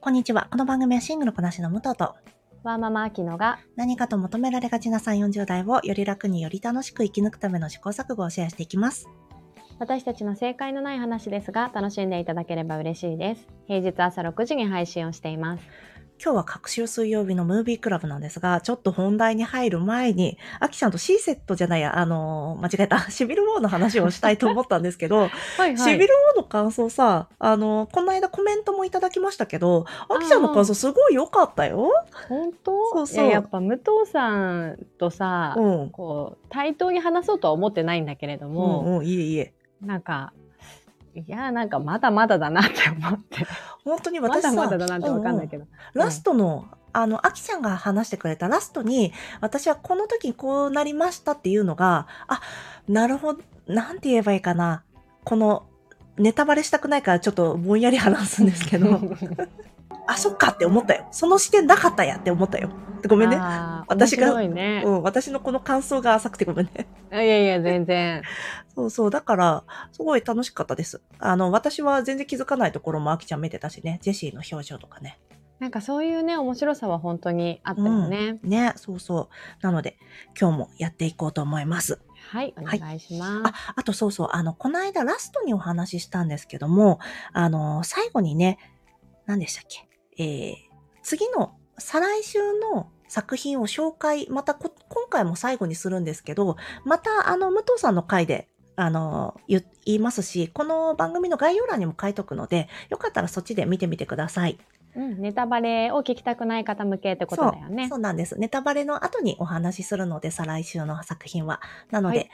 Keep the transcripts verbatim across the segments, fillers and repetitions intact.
こんにちは。この番組はシングルこなしの武藤とワーママアキノが何かと求められがちなさんじゅう、よんじゅう代をより楽により楽しく生き抜くための試行錯誤をシェアしていきます。 私たちの正解のない話ですが楽しんでいただければ嬉しいです。平日朝ろくじに配信をしています。 今日は各週水曜日のムービークラブなんですが、ちょっと本題に入る前に、アキちゃんと C セットじゃないや、あのー、間違えた、シビルウォーの話をしたいと思ったんですけど、はいはい、シビルウォーの感想さ、あのー、この間コメントもいただきましたけど、アキちゃんの感想すごい良かったよ。 本当？ そうそう。 いや、やっぱ武藤さんとさ、うん、こう対等に話そうとは思ってないんだけれども、 うんうん、いえいえ。 なんか、いやなんかまだまだだなって思って。 本当に私さ、 まだまだだなってわかんないけど。 うんうん、ラストの、あの、アキちゃんが話してくれたラストに、私はこの時にこうなりましたっていうのが、あ、なるほど、なんて言えばいいかな。この、ネタバレしたくないからちょっとぼんやり話すんですけど、あ、そっかって思ったよ。その視点なかったやって思ったよ。ごめんね。私が、 ね、 うん、私のこの感想が浅くてごめんね。 いやいや、全然。 そうそう。だから、すごい楽しかったです。あの、私は全然気づかないところもアキちゃん見てたしね。ジェシーの表情とかね。 なんかそういうね、面白さは本当にあったよね。 うん、ね、そうそう。なので、今日もやっていこうと思います。 はい、お願いします。 はい、あ、あとそうそう。あの、この間ラストにお話ししたんですけども、あの、最後にね、何でしたっけ？えー、次の、再来週の作品を紹介、またこ今回も最後にするんですけど、またあの、武藤さんの回で、あの、言いますし、この番組の概要欄にも書いとくので、よかったらそっちで見てみてください。 うん、ネタバレを聞きたくない方向けってことだよね。 そう、そうなんです。ネタバレの後にお話しするので、再来週の作品は。なので、はい、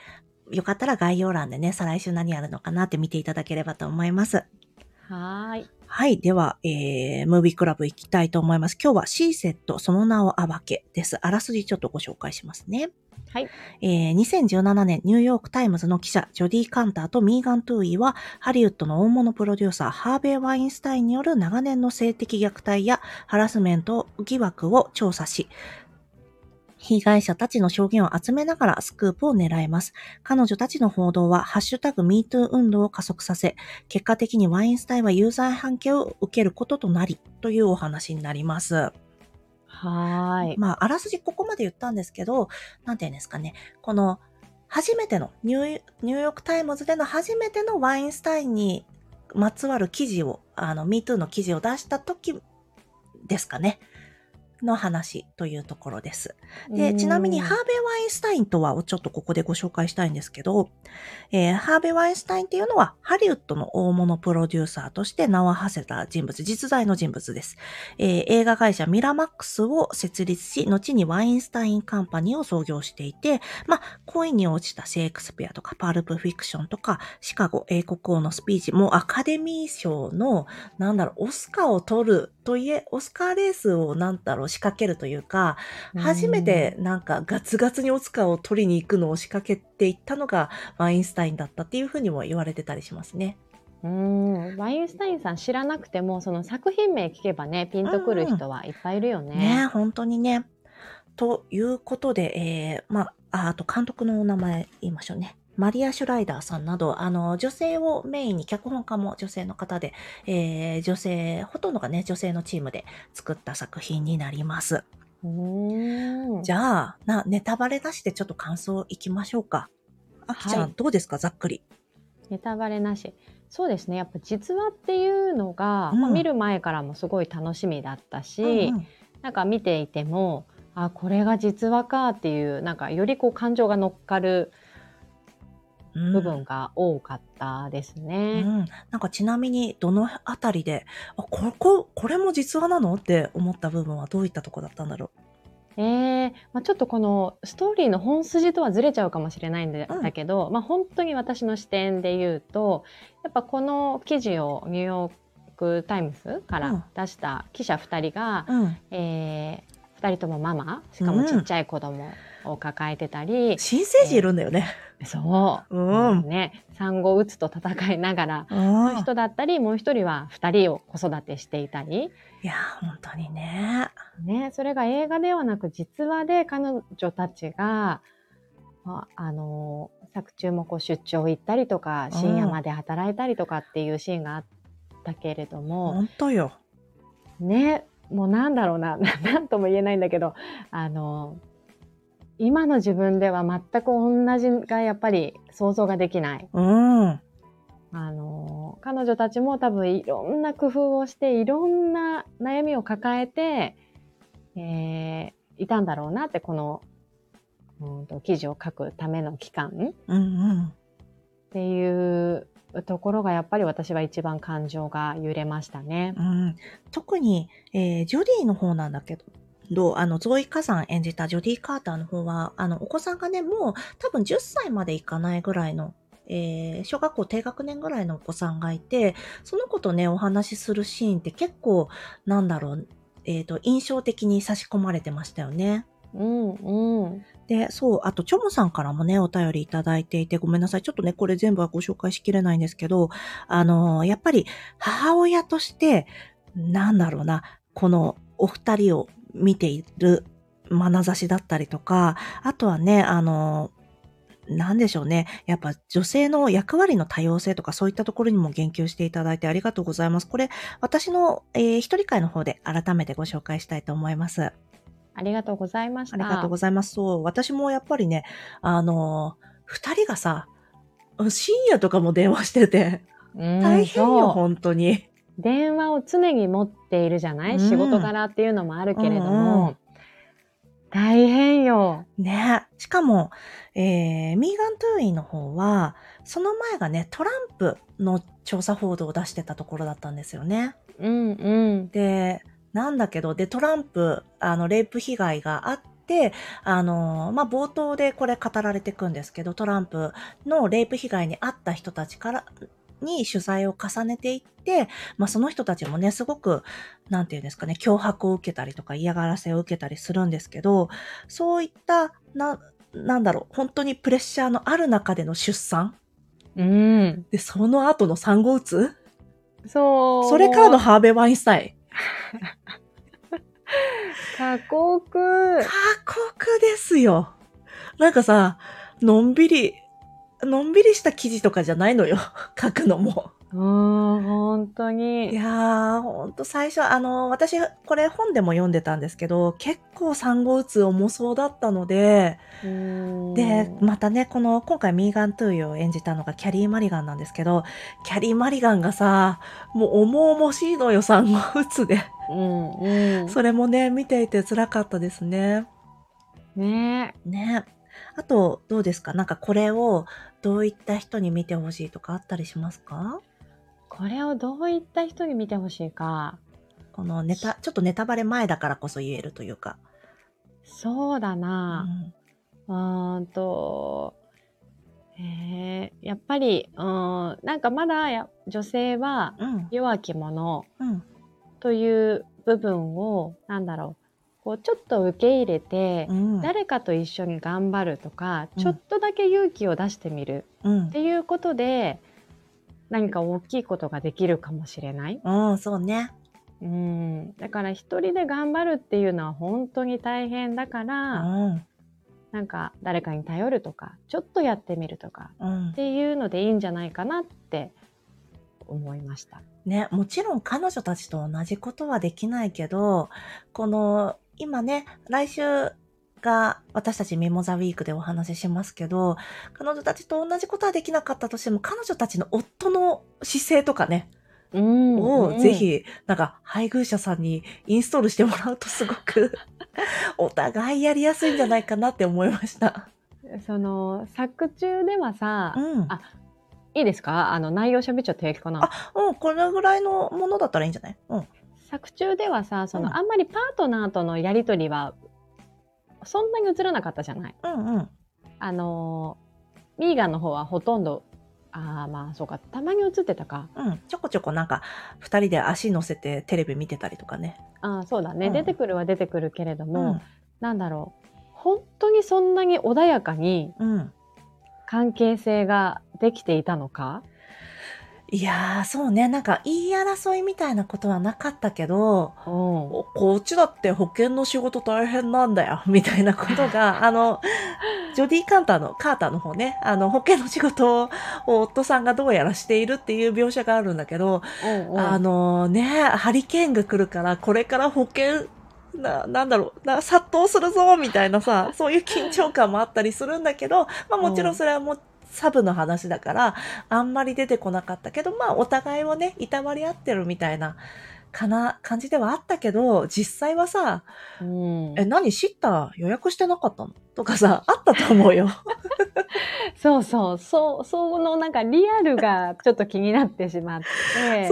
よかったら概要欄でね、再来週何やるのかなって見ていただければと思います。 はい。 はい。では、えー、ムービークラブ行きたいと思います。今日は C セット、その名を暴けです。あらすじちょっとご紹介しますね。 はい。 えー、にせんじゅうななねんニューヨークタイムズの記者、ジョディ・カンターとミーガン・トゥーイは、ハリウッドの大物プロデューサー、ハーベイ・ワインスタインによる長年の性的虐待やハラスメント疑惑を調査し、被害者たちの証言を集めながらスクープを狙います。彼女たちの報道はハッシュタグ ミートゥー 運動を加速させ、結果的にワインスタインは有罪判決を受けることとなり、というお話になります。 はい。 まあ、あらすじここまで言ったんですけど、なんて言うんですかね。この、初めてのニュー、ニューヨークタイムズでの初めてのワインスタインにまつわる記事を、あの、ミートゥー の記事を出した時ですかね。の話というところです。で、ちなみにハーベイ・ワインスタインとはをちょっとここでご紹介したいんですけど、えー、ハーベイ・ワインスタインっていうのはハリウッドの大物プロデューサーとして名を馳せた人物、実在の人物です。えー、映画会社ミラマックスを設立し、後にワインスタインカンパニーを創業していて、まあ、恋に落ちたシェイクスピアとかパルプフィクションとか、シカゴ英国王のスピーチ、もうアカデミー賞の、なんだろう、オスカーを取るといえ、オスカーレースをなんだろう、仕掛けるというか、初めてなんかガツガツにオスカーを取りに行くのを仕掛けていったのがワインスタインだったっていうふうにも言われてたりしますね。 うーん、ワインスタインさん知らなくてもその作品名聞けばねピンとくる人はいっぱいいるよね。 うん、ね、本当にね。ということで、えー、まあ、あと監督のお名前言いましょうね。マリア・シュライダーさんなど、あの、女性をメインに、脚本家も女性の方で、えー、女性、ほとんどがね、女性のチームで作った作品になります。 うーん、 じゃあ、な、ネタバレなしでちょっと感想いきましょうか。あきちゃん、はい、どうですか、ざっくり。 ネタバレなし。そうですね。やっぱ実話っていうのが、うんまあ、見る前からもすごい楽しみだったし、うんうん、なんか見ていても、あ、これが実話かっていう、なんかよりこう感情が乗っかる部分が多かったですね。 うんうん、なんかちなみにどのあたりで、あ、ここ、これも実話なのって思った部分はどういったところだったんだろう。 えーまあ、ちょっとこのストーリーの本筋とはずれちゃうかもしれないんだ、うん、だけど、まあ、本当に私の視点で言うと、やっぱこの記事をニューヨークタイムズから出した記者ふたりが、うんえー、ふたりともママ、しかもちっちゃい子供を抱えてたり、うん、 新生児いるんだよね。 えー、そう、うん、ね、産後うつと戦いながらの人だったり、もう一人はふたりを子育てしていたり。 いや本当にね。 ね、それが映画ではなく実話で彼女たちが、あ、あの作中もこう出張行ったりとか深夜まで働いたりとかっていうシーンがあったけれども、 本当よ。 ね、もうなんだろうな、なんとも言えないんだけど、あの、今の自分では全く同じがやっぱり想像ができない。 うん。 あの、彼女たちも多分いろんな工夫をして、いろんな悩みを抱えて、えー、いたんだろうなって、この、うんと、記事を書くための期間うんうん。 っていうところがやっぱり私は一番感情が揺れましたね。 うん、特に、えージョディの方なんだけど、あの、ゾーイ・カザン演じたジョディ・カーターの方は、あの、お子さんがね、もう多分じゅっさいまでいかないぐらいの、えー小学校低学年ぐらいのお子さんがいて、その子とね、お話しするシーンって結構、なんだろう、えっと、印象的に差し込まれてましたよね。 うんうん。 で、そう、あと、チョモさんからもね、お便りいただいていて、ごめんなさい。ちょっとね、これ全部はご紹介しきれないんですけど、あの、やっぱり、母親として、なんだろうな、このお二人を見ている眼差しだったりとか、あとはね、あの、なんでしょうね。やっぱ女性の役割の多様性とかそういったところにも言及していただいてありがとうございます。これ、私の、えー一人会の方で改めてご紹介したいと思います。 ありがとうございました。 ありがとうございます。そう、私もやっぱりね、あの、二人がさ、深夜とかも電話してて、 うん大変よ、 そう本当に。 電話を常に持っているじゃない、 うん仕事柄っていうのもあるけれども、 うんうん大変よ。 ね。しかも、えー、ミーガン・トゥーインの方は、その前がね、トランプの調査報道を出してたところだったんですよね。 うんうんで、なんだけど、で、トランプ、あの、レイプ被害があって、あの、まあ、冒頭でこれ語られていくんですけど、トランプのレイプ被害に遭った人たちからに取材を重ねていって、まあ、その人たちもね、すごく、なんていうんですかね、脅迫を受けたりとか嫌がらせを受けたりするんですけど、そういった、な、なんだろう、本当にプレッシャーのある中での出産うんで、その後の産後うつそうそれからのもうハーベイ・ワインスタイン。 過酷過酷ですよ。なんかさ、のんびり、のんびりした記事とかじゃないのよ。書くのも。 うん本当いにやー、ほんと最初、あの、私、これ本でも読んでたんですけど、結構産後うつ重そうだったので、 うんで、またね、この、今回ミーガン・トゥーイを演じたのがキャリー・マリガンなんですけど、キャリー・マリガンがさ、もう重々しいのよ、産後うつで。 うんうんそれもね、見ていて辛かったですね。 ねね。あと、どうですか？なんかこれをどういった人に見てほしいとかあったりしますか？ これをどういった人に見てほしいか。 このネタ、ちょっとネタバレ前だからこそ言えるというか。 そうだうな。 ん。 うーんと、えーやっぱり、うーん、なんかまだや女性はうん。 弱き者うん。 という部分を、なんだろう、こうちょっと受け入れて、 うん。 誰かと一緒に頑張るとか、 うんちょっとだけ勇気を出してみるうんっていうことで、何か大きいことができるかもしれない。 うん、そうね。 うん、だから一人で頑張るっていうのは本当に大変だかうら、 ん。 なんか誰かに頼るとか、ちょっとやってみるとかうんっ。ていうのでいいんじゃないかなって思いました。 ね、もちろん彼女たちと同じことはできないけど、この、今ね、来週が私たちミモザウィークでお話ししますけど、彼女たちと同じことはできなかったとしても、彼女たちの夫の姿勢とかね、 うん、 をうんぜひ、なんか配偶者さんにインストールしてもらうとすごくお互いやりやすいんじゃないかなって思いました。 その作中ではさ、 うん。 あ、いいですか？あの内容喋っちゃっていいかな。 あ、うん、これぐらいのものだったらいいんじゃない？うん。 作中ではさ、その、 うんあんまりパートナーとのやりとりはそんなに映らなかったじゃない。 うんうん。 あのミーガンの方はほとんど、ああまあそうか、たまに映ってたか。 うん。ちょこちょこなんか、二人で足乗せてテレビ見てたりとかね。 ああそうだね、 うん出てくるは出てくるけれどうも、 ん。 なんだろう、本当にそんなに穏やかにうん。 関係性ができていたのか。 いやー、そうね。なんか、言い争いみたいなことはなかったけど、 うん。 おこっちだって保険の仕事大変なんだよ、みたいなことが、あの、ジョディ・カーターの、カーターの方ね、あの、保険の仕事を夫さんがどうやらしているっていう描写があるんだけど、 うんうあん。 のね、ハリケーンが来るから、これから保険、な、なんだろう、な、殺到するぞ、みたいなさ、そういう緊張感もあったりするんだけど、まあもちろんそれはもう、サブの話だから、あんまり出てこなかったけど、まあお互いをね、いたわり合ってるみたいな、かな、感じではあったけど、実際はさ、 うん。 え、何シッター予約してなかったのとかさ、あったと思うよ。 そうそう、そう、そのなんかリアルがちょっと気になってしまって、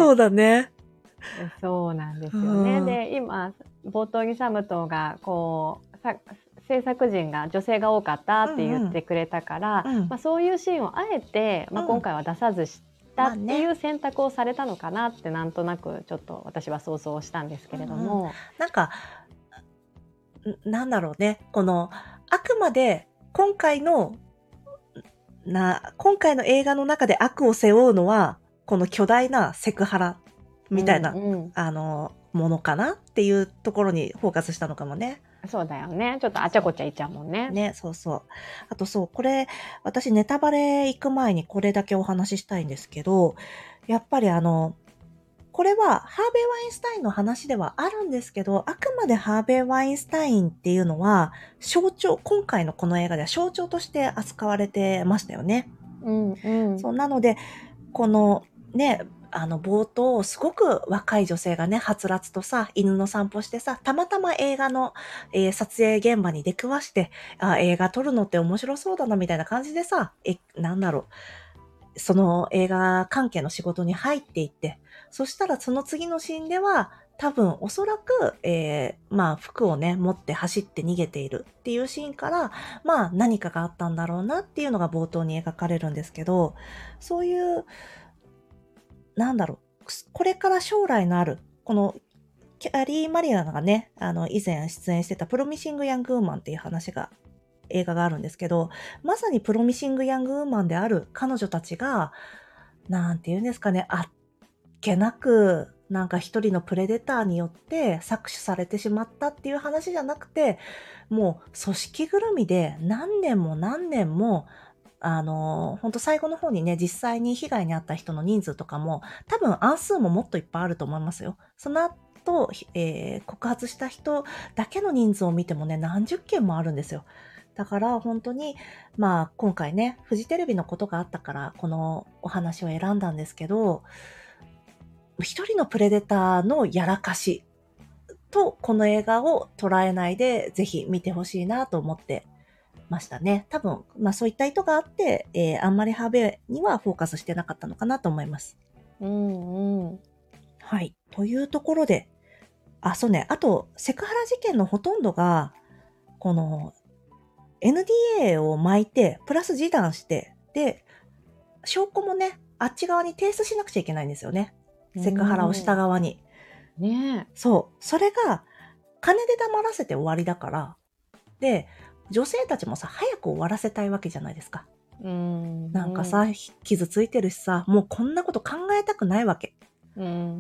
そうだね。 そうなんでうすよね。 ん。 で、今、冒頭にサムトが、こう、さ制作陣が女性が多かったうって言っんうん。 てくれたから、 うん。 まあ、そういうシーンをあえて、まあ、今うん。 回は出さずしたっていまあね。 う選択をされたのかなってなんとなくちょっと私は想像したんですけれどうんうん。 も。 なんか、んなんだろうね。この、あくまで、今回の、な、今回の映画の中で悪を背負うのは、この巨大なセクハラうみたいな、 んうん。 あの、ものかなっていうところにフォーカスしたのかもね。 そうだよね。ちょっとあちゃこちゃいっちゃうもんね。 ね、そうそう。あとそう、これ、私ネタバレ行く前にこれだけお話ししたいんですけど、やっぱりあの、これはハーベイ・ワインスタインの話ではあるんですけど、あくまでハーベイ・ワインスタインっていうのは、象徴、今回のこの映画では象徴として扱われてましたよね。 うんうん。 そう、なので、このね、あの冒頭、すごく若い女性がね、はつらつとさ、犬の散歩してさ、たまたま映画の、えー撮影現場に出くわして、あ、映画撮るのって面白そうだな、みたいな感じでさ、え、なんだろう、その映画関係の仕事に入っていって、そしたらその次のシーンでは、多分おそらく、えー、まあ服をね、持って走って逃げているっていうシーンから、まあ何かがあったんだろうなっていうのが冒頭に描かれるんですけど、そういう、なんだろう、これから将来のある、この、キャリー・マリアナがね、あの、以前出演してたプロミシング・ヤング・ウーマンっていう話が、映画があるんですけど、まさにプロミシング・ヤング・ウーマンである彼女たちが、なんて言うんですかね、あっけなく、なんか一人のプレデターによって搾取されてしまったっていう話じゃなくて、もう組織ぐるみで何年も何年も、あの、本当最後の方にね、実際に被害に遭った人の人数とかも、多分案数ももっといっぱいあると思いますよ。その後、えー告発した人だけの人数を見てもね、何十件もあるんですよ。だから本当に、まあ今回ね、フジテレビのことがあったから、このお話を選んだんですけど、一人のプレデターのやらかしと、この映画を捉えないで、ぜひ見てほしいなと思ってましたね。多分、まあそういった意図があって、えー、あんまりハーベイにはフォーカスしてなかったのかなと思います。 うんうん。 はい。というところで、あ、そうね。あと、セクハラ事件のほとんどが、この エヌディーエー を巻いて、プラス示談して、で、証拠もね、あっち側に提出しなくちゃいけないんですよね。セクハラをした側に。 ねそう。それが、金で黙らせて終わりだから。で、女性たちもさ、早く終わらせたいわけじゃないですか。 え。うんなんかさ、傷ついてるしさ、もうこんなこと考えたくないわけ。 うん。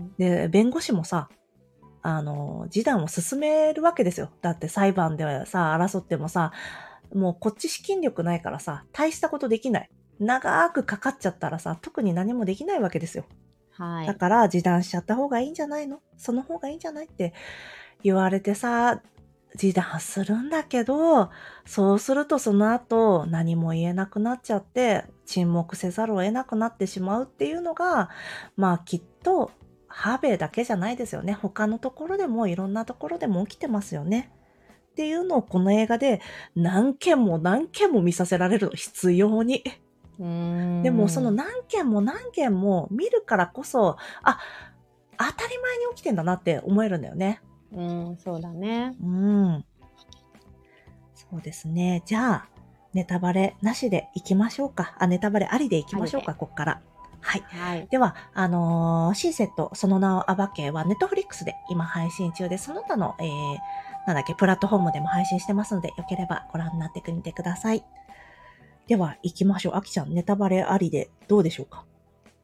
で、弁護士もさ、あの、示談を進めるわけですよ。だって裁判ではさ、争ってもさ、もうこっち資金力ないからさ、大したことできない。長くかかっちゃったらさ、特に何もできないわけですよ。 はい。 だから示談しちゃった方がいいんじゃないの？その方がいいんじゃないって言われてさ、示談するんだけど、そうするとその後何も言えなくなっちゃって、沈黙せざるを得なくなってしまうっていうのが、まあきっと、ハーベイだけじゃないですよね。他のところでもいろんなところでも起きてますよね。っていうのをこの映画で何件も何件も見させられるの、必要に。 うーでもそのん。 何件も何件も見るからこそ、あ、当たり前に起きてんだなって思えるんだよね。 うん、そうだね。 うん。そうですね。じゃあ、ネタバレなしで行きましょうか。あ、ネタバレありで行きましょうか、 ありこっから。はい。 はい。 では、あのー、シーセット、その名を暴けはネットフリックスで今配信中で、その他の、えー、なんだっけ、プラットフォームでも配信してますので、よければご覧になってみてください。では、行きましょう。あきちゃん、ネタバレありでどうでしょうか？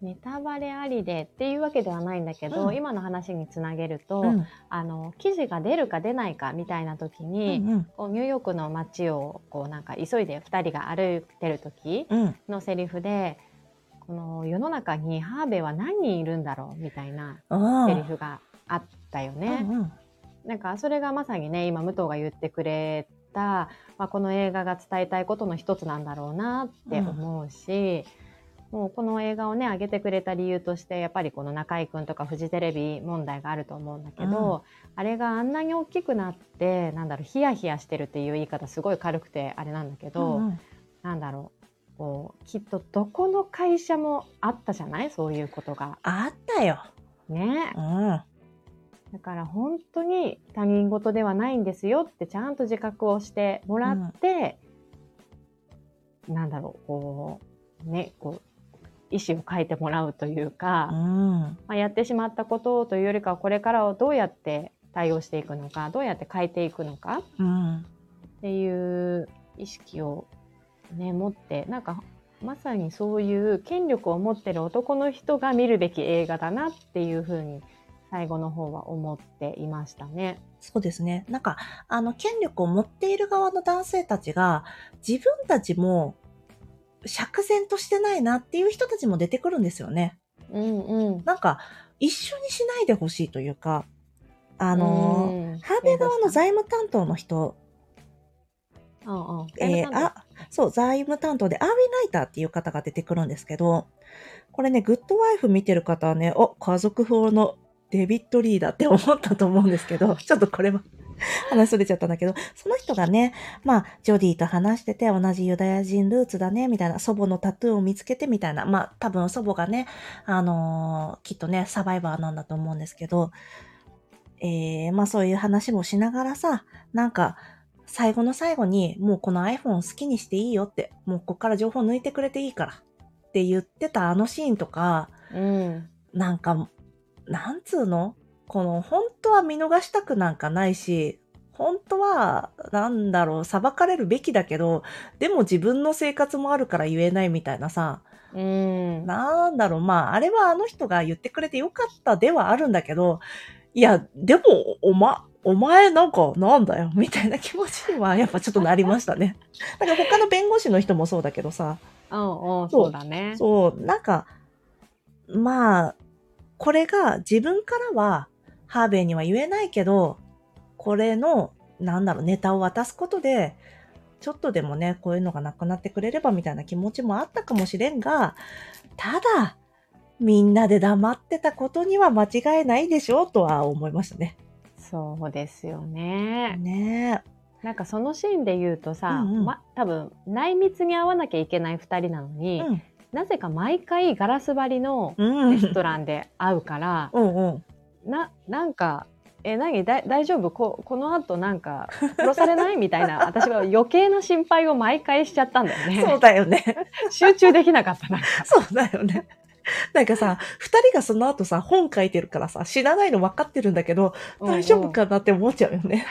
ネタバレありでっていうわけではないんだけど、 うん今の話につなげると、 うんあの記事が出るか出ないかみたいな時に、 うんうんこうニューヨークの街をこうなんか急いでふたりが歩いてる時うんのセリフで、この世の中にハーベイは何人いるんだろうみたいなあセリフがあったようね。 んうんなんかそれがまさにね、今武藤が言ってくれた、まあ、この映画が伝えたいことの一つなんだろうなって思うし、もうこの映画をね上げてくれた理由としてやっぱりこの中居君とかフジテレビ問題があると思うんだけど、あれがあんなに大きくなってなんだろうヒヤヒヤしてるっていう言い方すごい軽くてあれなんだけど、 うんうんなんだろうこうきっとどこの会社もあったじゃない、そういうことがあったよ。 ね。 うんだから本当に他人事ではないんですよってちゃんと自覚をしてもらって、なんだろうこうねこう意思を変えてもらうというか、 うんまあ、やってしまったことというよりかはこれからをどうやって対応していくのか、どうやって変えていくのかうんっていう意識をね持って、なんかまさにそういう権力を持ってる男の人が見るべき映画だなっていうふうに最後の方は思っていましたね。 そうですね。なんか、あの、権力を持っている側の男性たちが、自分たちも釈然としてないなっていう人たちも出てくるんですよね。 うんうん。 なんか、一緒にしないでほしいというか、あのー、 うんハーベイ側の財務担当の人、 うんうん、 えー、あ、そう、財務担当でアーウィン・ライターっていう方が出てくるんですけど、これね、グッドワイフ見てる方はね、お、家族風のデビッド・リーだって思ったと思うんですけど、ちょっとこれは話それちゃったんだけど、その人がね、まあ、ジョディと話してて、同じユダヤ人ルーツだね、みたいな、祖母のタトゥーを見つけてみたいな、まあ、多分祖母がね、あのーきっとね、サバイバーなんだと思うんですけど、えー、まあそういう話もしながらさ、なんか、最後の最後に、もうこの iPhone 好きにしていいよって、もうここから情報抜いてくれていいからって言ってたあのシーンとか、 うんなんか、なんつうのこの、本当は見逃したくなんかないし、本当は、なんだろう、裁かれるべきだけど、でも自分の生活もあるから言えないみたいなさ、 うんなんだろう、まあ、あれはあの人が言ってくれてよかったではあるんだけど、いや、でも、おま、お前なんかなんだよ、みたいな気持ちにはやっぱちょっとなりましたね。だから他の弁護士の人もそうだけどさ、 うんうん、そうだね。 そう、なんか、まあ、これが自分からはハーベイには言えないけど、これの、なんだろう、ネタを渡すことで、ちょっとでもね、こういうのがなくなってくれればみたいな気持ちもあったかもしれんが、ただ、みんなで黙ってたことには間違いないでしょうとは思いましたね。 そうですよね。 ねなんかそのシーンで言うとさ、 うんうんま、多分内密に会わなきゃいけないふたりなのえ。 に、 うん。 なぜか毎回ガラス張りのうん。 レストランで会うから、 うんうん。 な、なんか、え、何だ大丈夫ここの後なんか殺されないみたいな、私は余計な心配を毎回しちゃったんだよね。 そうだよね。 集中できなかったなんか。 そうだよね。なんかさ、二人がその後さ、本書いてるからさ、死なないの分かってるんだけど、大丈夫かなって思っちゃうよね。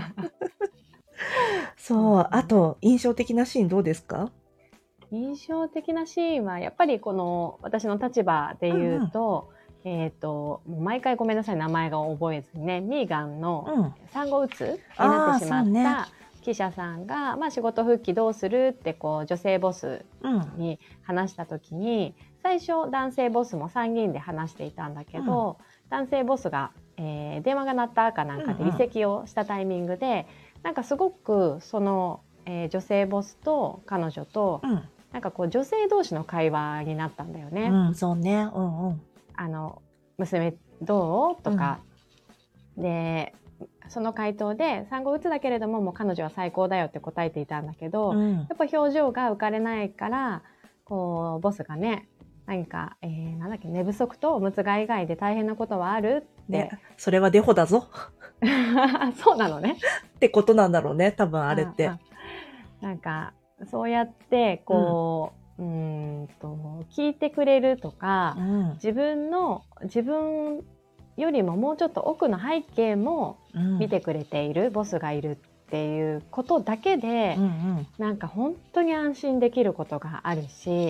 そう。あと、印象的なシーンどうですか？ 印象的なシーンはやっぱりこの私の立場で言うと、うんうん、えっ、ー、ともう毎回ごめんなさい名前が覚えずにね、ミーガンの産後うつになってしまった記者さんが、まあ、仕事復帰どうするってこう女性ボスに話した時に、最初男性ボスもさんにんで話していたんだけど、うん、男性ボスが、えー、電話が鳴ったかなんかで離席をしたタイミングで、うんうん、なんかすごくその、えー、女性ボスと彼女と、うんなんかこう女性同士の会話になったんだよね。 うん、そうね。うんうん。 あの娘どうとか、うん、でその回答で産後うつだけれどももう彼女は最高だよって答えていたんだけど、うん、やっぱ表情が浮かれないからこうボスがね何か、えー、なんだっけ寝不足とおむつ替え以外で大変なことはあるって、 ね、それはデホだぞそうなのねってことなんだろうね多分あれって。 ああなんかそうやってこう、うん、うーんと聞いてくれるとか、うん、自分の自分よりももうちょっと奥の背景も見てくれている、うん、ボスがいるっていうことだけで、うんうん、なんか本当に安心できることがあるし、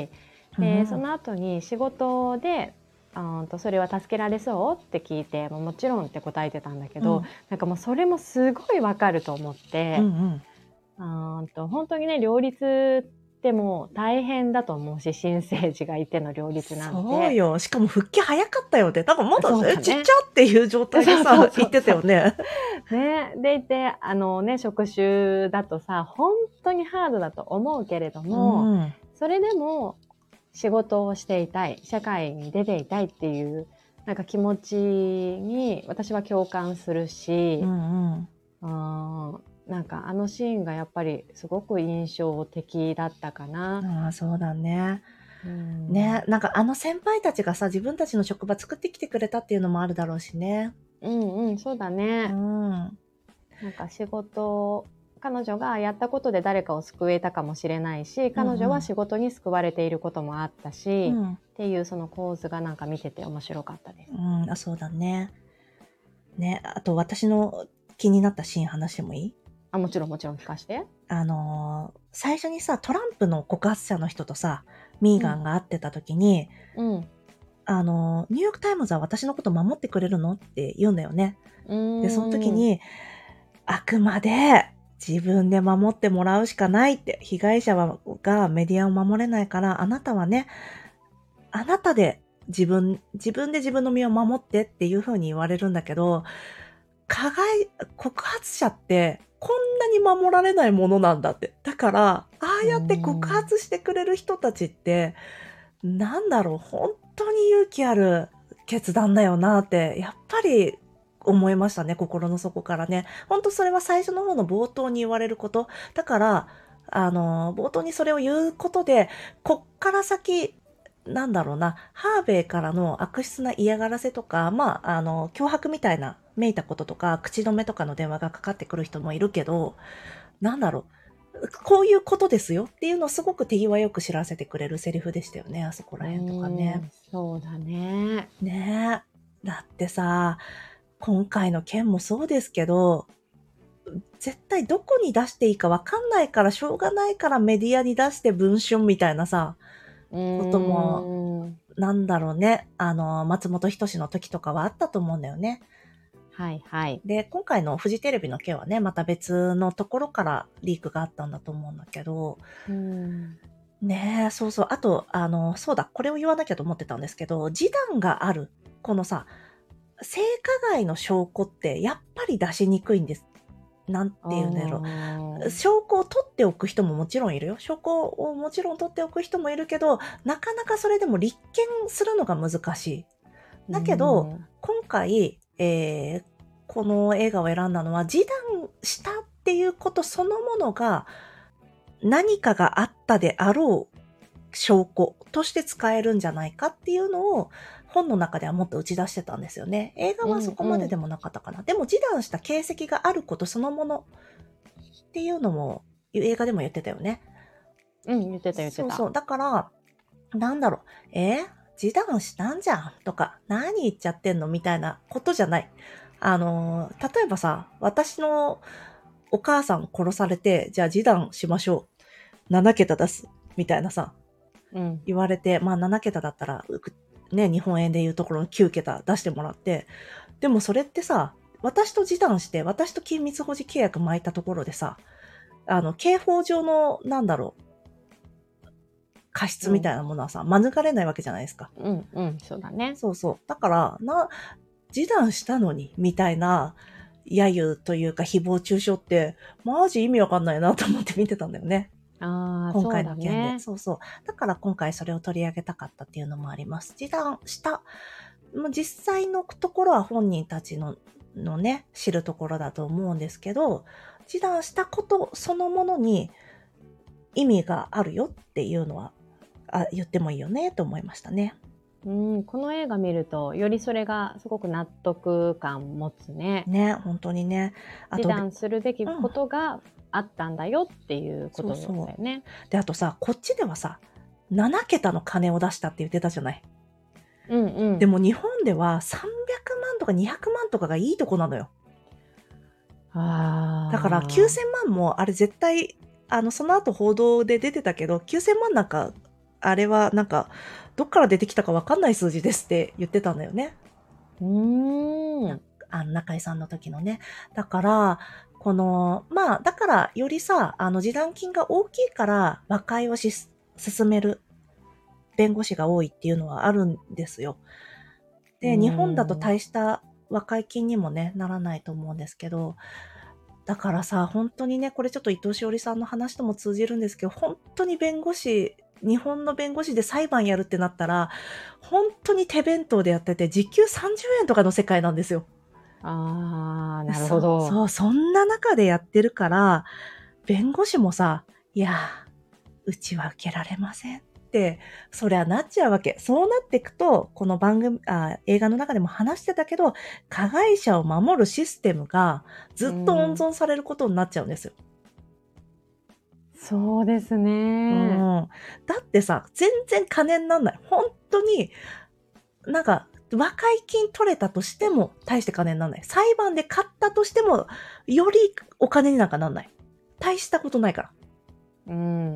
で、その後に仕事で、あーとそれは助けられそうって聞いて、ももちろんって答えてたんだけど、 うんなんかもうそれもすごいわかると思っうて、 んうんあーと本当にね、両立ってもう大変だと思うし、新生児がいての両立なんて。 そうよ。しかも復帰早かったよね。だからまだ、 そうだねえちっちゃっていう状態でさ、 そうそうそうそう言ってたよね。 ね、でいて、あのね、職種だとさ、本当にハードだと思うけれども、 うんそれでも仕事をしていたい、社会に出ていたいっていうなんか気持ちに私は共感するし、 うんうんあーなんかあのシーンがやっぱりすごく印象的だったかな。 ああ、そうだね。 うんね、なんかあの先輩たちがさ、自分たちの職場作ってきてくれたっていうのもあるだろうしね。 うんうん、そうだうね。 ん。 なんか仕事、彼女がやったことで誰かを救えたかもしれないし、彼女は仕事に救われていることもあったし、 うん。 っていうその構図がなんか見てて面白かったです。 うん、あ、そうだね。ね、あと私の気になったシーン話してもいい？ あ、もちろんもちろん聞かして。 あのー最初にさ、トランプの告発者の人とさ、ミーガンが会ってた時に、 うん。 あのーニューヨークタイムズは私のこと守ってくれるのって言うんだよね。で、その時に、あくまで自分で守ってもらうしかないって、被害者はがメディアを守れないから、あなたはね、あなたで自分、自分で自分の身を守ってっていう風に言われるんだけど、加害、告発者ってこんなに守られないものなんだって。だから、ああやって告発してくれる人たちって、なんだろう、本当に勇気ある決断だよなって、やっぱり思いましたね、心の底からね。本当それは最初の方の冒頭に言われること。だから、あの、冒頭にそれを言うことで、こっから先、なんだろうな、ハーベイからの悪質な嫌がらせとか、まあ、あの、脅迫みたいな、めいたこととか、口止めとかの電話がかかってくる人もいるけど、なんだろう、こういうことですよっていうのをすごく手際よく知らせてくれるセリフでしたよね、あそこら辺とかね。 うんそうだね。 ねえ。だってさ、今回の件もそうですけど、絶対どこに出していいかわかんないからしょうがないからメディアに出して文春みたいなさ、ことも、 うんなんだろうね。あの、松本人志の時とかはあったと思うんだよね。 はいはい。 で、今回のフジテレビの件はね、また別のところからリークがあったんだと思うんだけど、 うんねえ、そうそう。あと、あの、そうだ、これを言わなきゃと思ってたんですけど、示談がある、このさ、性加害の証拠ってやっぱり出しにくいんです。なんていうんだろう。 あー証拠を取っておく人ももちろんいるよ。証拠をもちろん取っておく人もいるけど、なかなかそれでも立件するのが難しい。だけど、 うん今回、えーこの映画を選んだのは、示談したっていうことそのものが、何かがあったであろう証拠として使えるんじゃないかっていうのを、本の中ではもっと打ち出してたんですよね。映画はそこまででもなかったかな。でも、示談した形跡があることそのものっていうのも、映画でも言ってたよね。 うん言ってた言ってた。 そうそう。だから、なんだろう。えー示談したんじゃんとか、何言っちゃってんのみたいなことじゃない。あのー、例えばさ、私のお母さん殺されて、じゃあ示談しましょう。ななけた出す。みたいなさ、 うん言われて、まあななけただったら、うくね、日本円でいうところのきゅうけた出してもらって、でもそれってさ、私と示談して、私と緊密保持契約巻いたところでさ、あの、刑法上の、なんだろう、過失みたいなものはさ、免れないわけじゃないですか。 うんうんそうだね。 そうそう。だから、な、示談したのに、みたいな、揶揄というか誹謗中傷って、マジ意味わかんないなと思って見てたんだよね。 ああ今そうだ回の件で。 ね。 そうそう。だから今回それを取り上げたかったっていうのもあります。示談した。まあ実際のところは本人たちの、のね、知るところだと思うんですけど、示談したことそのものに意味があるよっていうのは、あ、言ってもいいよね、と思いましたね。 うんこの映画見るとよりそれがすごく納得感持つね。 ね、本当にね。あと、 示談するべきことがあったんだよっていうことだそうそうよね。 で、あとさ、こっちではさ、ななけたの金を出したって言ってたじゃない。 うんうん。 でも日本ではさんびゃくまんとかにひゃくまんとかがいいとこなのよ。 あーだからきゅうせんまんもあれ絶対、あの、その後報道で出てたけど、きゅうせんまんなんかあれはなんか、どっから出てきたかわかんない数字ですって言ってたんだよね。 うーん。 あの、中井さんの時のね。だから、この、まあ、だからよりさ、あの、示談金が大きいから和解をし、進める弁護士が多いっていうのはあるんですよ。で、日本だと大した和解金にもね、ならないと思うんですけど、だからさ、本当にね、これちょっと伊藤詩織さんの話とも通じるんですけど、本当に弁護士、日本の弁護士で裁判やるってなったら、本当に手弁当でやってて、時給さんじゅうえんとかの世界なんですよ。 ああ、なるほど。 そう、そうそんな中でやってるから、弁護士もさ、いや、うちは受けられませんって、そりゃなっちゃうわけ。そうなっていくと、この番組、あ、映画の中でも話してたけど、加害者を守るシステムがずっと温存されることになっちゃうんですよ。 そうですうね。 ん。だってさ、全然金になんない。本当に、なんか、和解金取れたとしても大して金にならない。裁判で勝ったとしても、よりお金になんかなんない。大したことないから。 うん。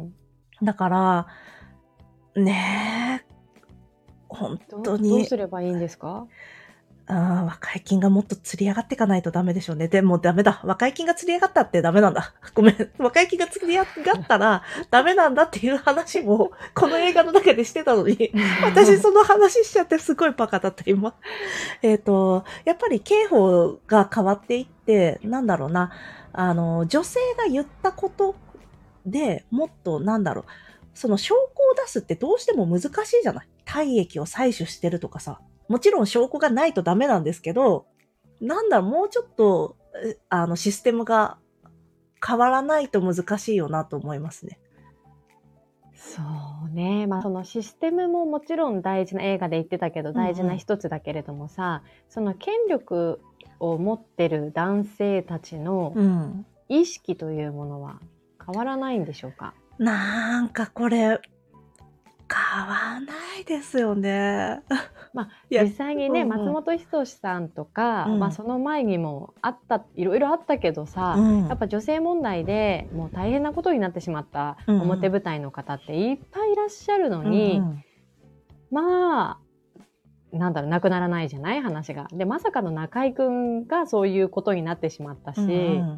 だから、ねえ、本ど当に。 どうすればいいんですか？ ああ、和解金がもっと釣り上がっていかないとダメでしょうね。でもダメだ。和解金が釣り上がったってダメなんだ。ごめん。和解金が釣り上がったらダメなんだっていう話も、この映画の中でしてたのに、私その話しちゃってすごいバカだった今。えっと、やっぱり刑法が変わっていって、なんだろうな、あの、女性が言ったことでもっとなんだろう、その証拠を出すってどうしても難しいじゃない。体液を採取してるとかさ。もちろん証拠がないとダメなんですけど、なんだろう、もうちょっと、えあの、システムが変わらないと難しいよなと思いますね。 そうね。まあ、そのシステムももちろん大事な、映画で言ってたけどうんうん大事な一つだけれどもさ、その権力を持ってる男性たちのうん。 意識というものは変わらないんでしょうか？ なんかこれ、変わんないですよね。 まあ、 いや実際にね、 うんうん松本人志さんとか、 うんまあ、その前にもあったいろいろあったけどさ、 うんやっぱ女性問題でもう大変なことになってしまったうんうん表舞台の方っていっぱいいらっしゃるのに、 うんうんまあなんだろう、なくならないじゃない話が。で、まさかの中居くんがそういうことになってしまったし、 うんうん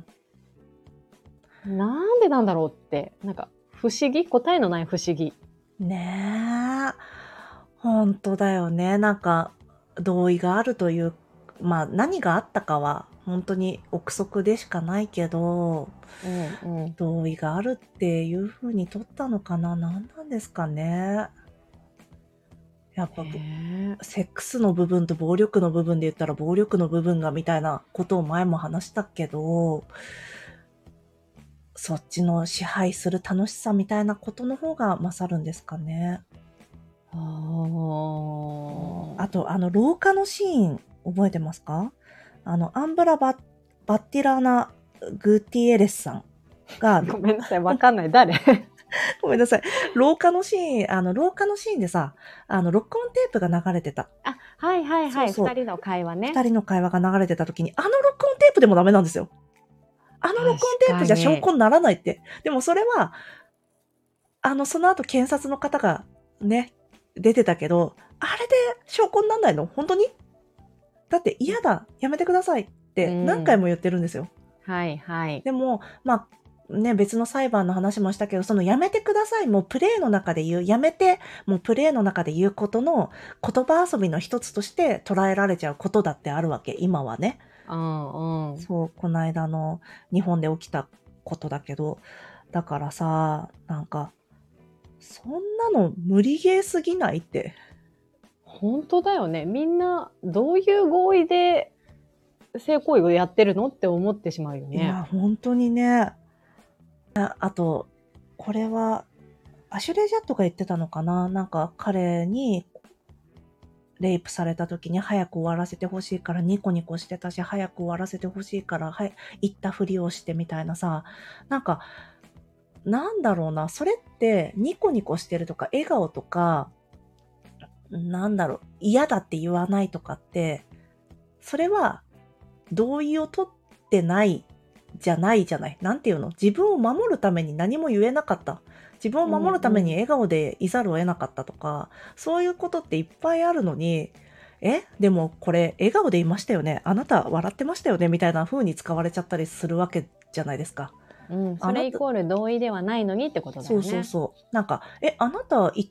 なんでなんだろうって、なんか不思議、答えのない不思議。 ねえ。本当だよね。なんか、同意があるという、まあ何があったかは本当に憶測でしかないけど、 うんうん。 同意があるっていう風に取ったのかな。何なんですかね。やっぱ、 へえ。 セックスの部分と暴力の部分で言ったら暴力の部分がみたいなことを前も話したけど、そっちの支配する楽しさみたいなことの方が勝るんですかね。 ああと、あの、廊下のシーン、覚えてますか？あの、アンブラバ・バッティラーナ・グティエレスさんが、 ごめんなさい、わかんない。誰？ ごめんなさい。廊下のシーン、あの、廊下のシーンでさ、あの、録音テープが流れてた。 あ、はいはいはい。 そうそう二人の会話ね。 二人の会話が流れてた時に、あの録音テープでもダメなんですよ。あの録音テープじゃ証拠にならないって。でもそれは、あの、その後検察の方がね、出てたけど、あれで証拠になんないの？本当に？だって嫌だ、やめてくださいって何回も言ってるんですよ。 うん、はいはい。 でも、まあ、ね、別の裁判の話もしたけど、そのやめてください、もうプレイの中で言う、やめて、もうプレイの中で言うことの言葉遊びの一つとして捉えられちゃうことだってあるわけ、今はね。 うんうん。 そう、この間の日本で起きたことだけど、だからさ、なんか、そんなの無理ゲーすぎないって。 本当だよね。みんなどういう合意で性行為をやってるのって思ってしまうよね。 いや、本当にね。あ、あと、これは、アシュレイ・ジャットが言ってたのかな？なんか彼に、レイプされた時に早く終わらせてほしいからニコニコしてたし、早く終わらせてほしいから、はい、言ったふりをしてみたいなさ、なんか、なんだろうな、それってニコニコしてるとか、笑顔とか、なんだろう、嫌だって言わないとかって、それは同意を取ってないじゃないじゃない。なんていうの？自分を守るために何も言えなかった。 自分を守るために笑顔でいざるを得なかったとか、そういうことっていっぱいあるのに、えでもこれ笑顔でいましたよね、あなた笑ってましたよねみたいな風に使われちゃったりするわけじゃないですか。 うん、それイコール同意ではないのにってことだよね。 そうそうそう。なんか、え、あなた言って、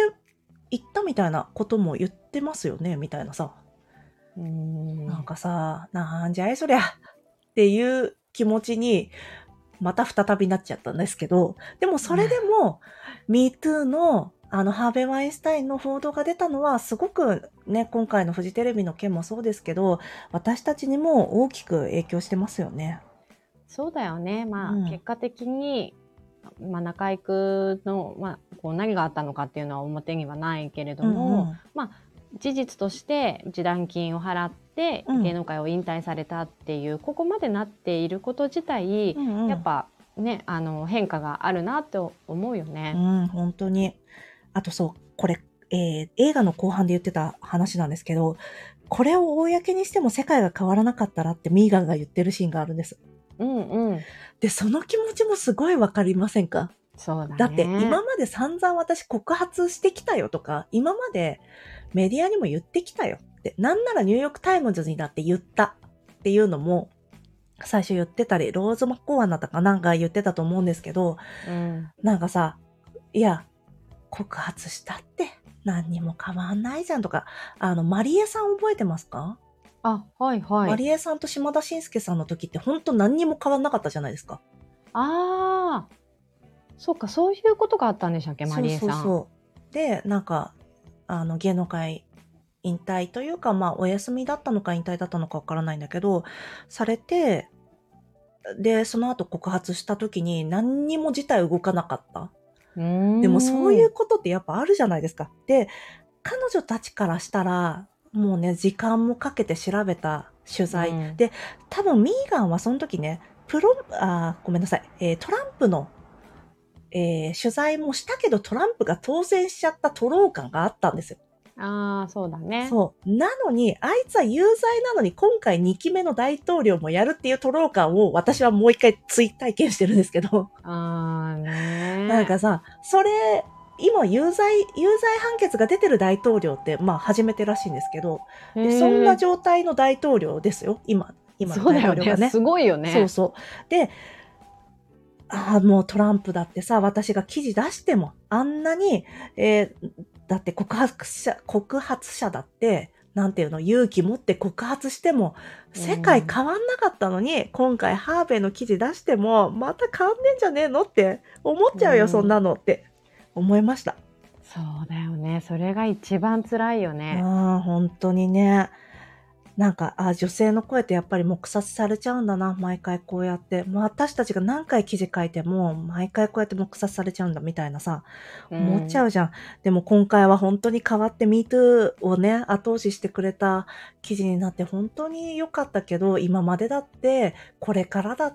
言ったみたいなことも言ってますよねみたいなさ。 うーんなんかさ、なんじゃいそりゃっていう気持ちに、また再びなっちゃったんですけど、でもそれでも、MeToo のあの、ハーベイ・ワインスタインの報道が出たのは、すごくね、今回のフジテレビの件もそうですけど、私たちにも大きく影響してますよね。 そうだよね。まあ、 うん結果的に、まあ、中居君の、まあ、こう何があったのかっていうのは表にはないけれども、 うんうんまあ、事実として示談金を払ってうん芸能界を引退されたっていう、ここまでなっていること自体、 うんうんやっぱね、あの変化があるなと思うよね。 うん、本当に。あとそう、これ、えー映画の後半で言ってた話なんですけど、これを公にしても世界が変わらなかったらってミーガンが言ってるシーンがあるんです。 うんうん。 で、その気持ちもすごいわかりませんか？ そうだね。 だって今まで散々私告発してきたよとか、今までメディアにも言ってきたよって、なんならニューヨークタイムズにだって言ったっていうのも、最初言ってたり、ローズ・マッコーアンだったかなんか言ってたと思うんですけど、 うん、 なんかさ、いや、告発したって何にも変わんないじゃんとか、あの、マリエさん覚えてますか？ あ、はいはい。 マリエさんと島田紳介さんの時って本当何にも変わんなかったじゃないですか。 ああ、そっか、そういうことがあったんでしたっけ、マリエさん。 そうそうそう。で、なんか、あの、芸能界引退というか、まあ、お休みだったのか引退だったのかわからないんだけど、されて、で、その後告発した時に何にも事態動かなかった。 うーんでもそういうことってやっぱあるじゃないですか。で、彼女たちからしたら、もうね、時間もかけて調べた取材。 うんで、多分ミーガンはその時ね、プロ、あー、ごめんなさい、えートランプの、えー取材もしたけどトランプが当選しちゃったトロー感があったんですよ。 ああ、そうだね。 そう。なのに、あいつは有罪なのに今回にきめの大統領もやるっていうトロー感を私はもう一回追体験してるんですけど。 ああね。 なんかさ、それ、今有罪、有罪判決が出てる大統領って、まあ初めてらしいんですけど、 へーでそんな状態の大統領ですよ、今、今のそうだよね。 大統領がね。 すごいよね。 そうそう。で、ああ、もうトランプだってさ、私が記事出しても、あんなに、えーだって告発者、告発者だって、なんていうの、勇気持って告発しても、世界変わんなかったのに、今回ハーベイの記事出しても、また変わんねえんじゃねえのって思っちゃうよ、 うんそんなのって思いました。 そうだよね。それが一番辛いよね。 ああ、本当にね。なんか、あ、女性の声ってやっぱり黙殺されちゃうんだな、毎回こうやって。もう私たちが何回記事書いても、毎回こうやって黙殺されちゃうんだ、みたいなさ、思っちゃうじゃん。でも今回は本当に変わって MeToo をね、後押ししてくれた記事になって本当に良かったけど、今までだって、これからだって、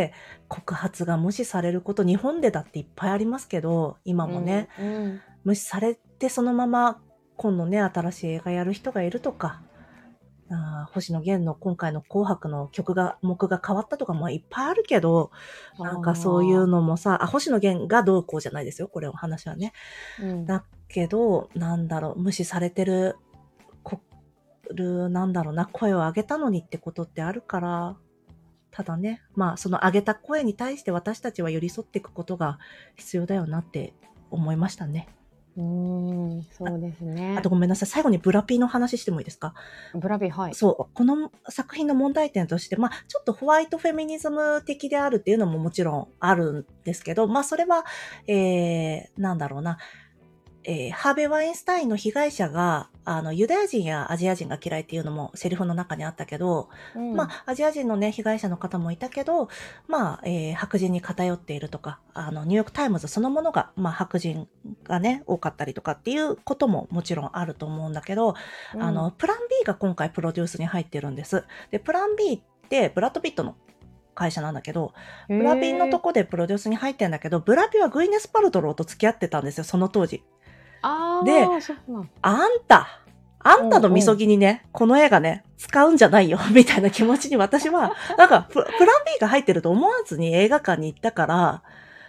告発が無視されること、日本でだっていっぱいありますけど、今もね、 うんうん無視されてそのまま今度ね、新しい映画やる人がいるとか、あー星野源の今回の紅白の曲が、目が変わったとかもいっぱいあるけど、なんかそういうのもさ、あ、星野源がどうこうじゃないですよ、これの話はね。 うんだけど、なんだろう、無視されてる、こる、なんだろうな、声を上げたのにってことってあるから、ただね、まあその上げた声に対して私たちは寄り添っていくことが必要だよなって思いましたね。 うーん、そうですね。 あとごめんなさい、最後にブラピの話してもいいですか？ ブラビ、はい。 そう、この作品の問題点として、まあ、ちょっとホワイトフェミニズム的であるっていうのももちろんあるんですけど、まあ、それは、えー、なんだろうな、えー、ハーベイ・ワインスタインの被害者が、あの、ユダヤ人やアジア人が嫌いっていうのもセリフの中にあったけど、 うんまあ、アジア人のね、被害者の方もいたけど、まあ、えー白人に偏っているとか、あの、ニューヨークタイムズそのものが、まあ、白人がね、多かったりとかっていうことももちろんあると思うんだけど、 うんあの、プラン B が今回プロデュースに入ってるんです。で、プラン B ってブラッド・ピットの会社なんだけど、ブラピのとこでプロデュースに入ってんだけど、ブラピはグイネス・パルトローと付き合ってたんですよ、その当時。 あーでそうなんあんた、あんたのみそぎにね、この映画ね、使うんじゃないよ、みたいな気持ちに私は、なんかプ、プラン B が入ってると思わずに映画館に行ったから、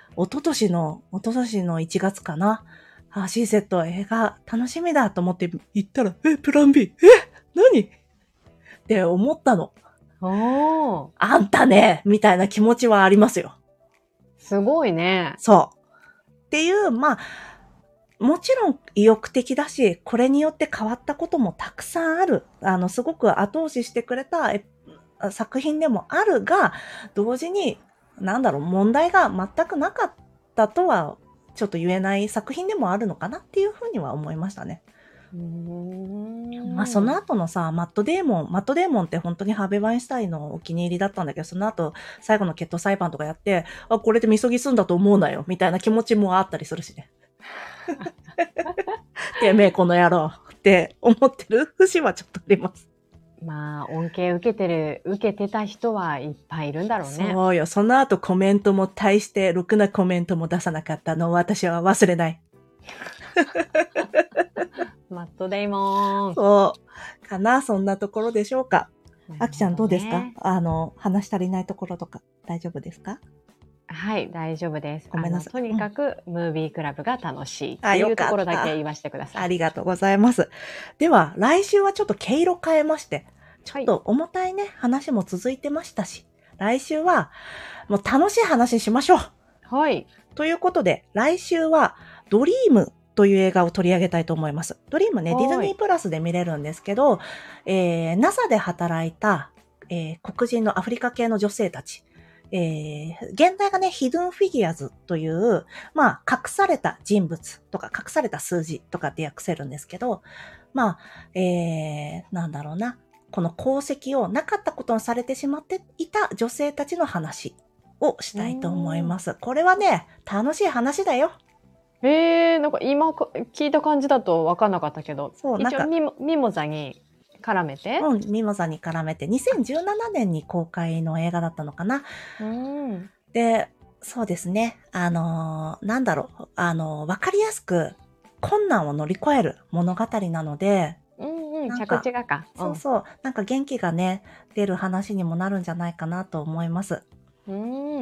一昨年の、一昨年のいちがつかな。あ、シーセット映画楽しみだと思って行ったら、え、プラン B、え、何って思ったの。 おー。 あんたねみたいな気持ちはありますよ。 すごいね。 そう。っていう、まあ、もちろん意欲的だし、これによって変わったこともたくさんある。あの、すごく後押ししてくれたえ作品でもあるが、同時に、なんだろう、問題が全くなかったとは、ちょっと言えない作品でもあるのかなっていうふうには思いましたね。 うーん。 まあ、その後のさ、マットデーモン、マットデーモンって本当にハーベイ・ワインスタインのお気に入りだったんだけど、その後、最後の決闘裁判とかやって、あ、これでみそぎすんだと思うなよ、みたいな気持ちもあったりするしね。てめえ、この野郎って思ってる節はちょっとあります。 まあ、恩恵受けてる、受けてた人はいっぱいいるんだろうね。 そうよ。その後コメントも対して、ろくなコメントも出さなかったのを私は忘れない。 マットデイモン。 そう。かな、そんなところでしょうか。あきちゃんどうですか？ ね、 あの、話し足りないところとか大丈夫ですか？ はい、大丈夫です。 ごめんなさい。 とにかく、うん、ムービークラブが楽しいってあ、 いよかった。 うところだけ言わせてください。 ありがとうございます。では、来週はちょっと毛色変えまして、ちょっと重たいね、はい、話も続いてましたし、来週は、もう楽しい話しましょう。 はい。 ということで、来週は、ドリームという映画を取り上げたいと思います。ドリームね、ディズニープラスで見れるんですけど、えー、ナサ で働いた、えー、黒人のアフリカ系の女性たち、えー、現代がね、ヒドゥンフィギュアズという、まあ、隠された人物とか、隠された数字とかって訳せるんですけど、まあ、えー、なんだろうな、この功績をなかったことにされてしまっていた女性たちの話をしたいと思います。これはね、楽しい話だよ。 えー、なんか今聞いた感じだと分かんなかったけど、そう一応ミモ、ミモザに絡めてうん、ミモザに絡めて、にせんじゅうななねんに公開の映画だったのかな。 うん、 で、そうですね。あのー、なんだろう。あのー、わかりやすく困難を乗り越える物語なので、 うんうん、着地がか。 うん、そうそう。なんか元気がね、出る話にもなるんじゃないかなと思います。 うん、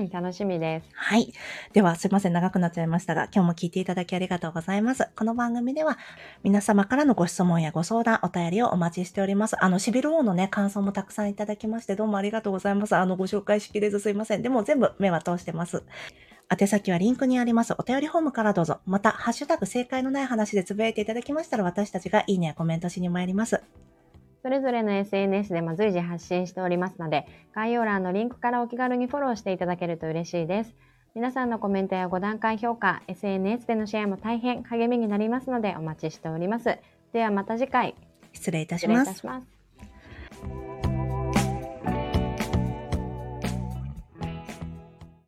楽しみです。 はい。では、すいません。長くなっちゃいましたが、今日も聞いていただきありがとうございます。この番組では、皆様からのご質問やご相談、お便りをお待ちしております。あの、シビル王のね、感想もたくさんいただきまして、どうもありがとうございます。あの、ご紹介しきれずすいません。でも全部目は通してます。宛先はリンクにありますお便りフォームからどうぞ。また、ハッシュタグ正解のない話でつぶやいていただきましたら、私たちがいいねやコメントしに参ります。 それぞれの エスエヌエス でも随時発信しておりますので、概要欄のリンクからお気軽にフォローしていただけると嬉しいです。皆さんのコメントやご段階評価、エスエヌエス でのシェアも大変励みになりますのでお待ちしております。ではまた次回。 失礼いたします。 失礼いたします。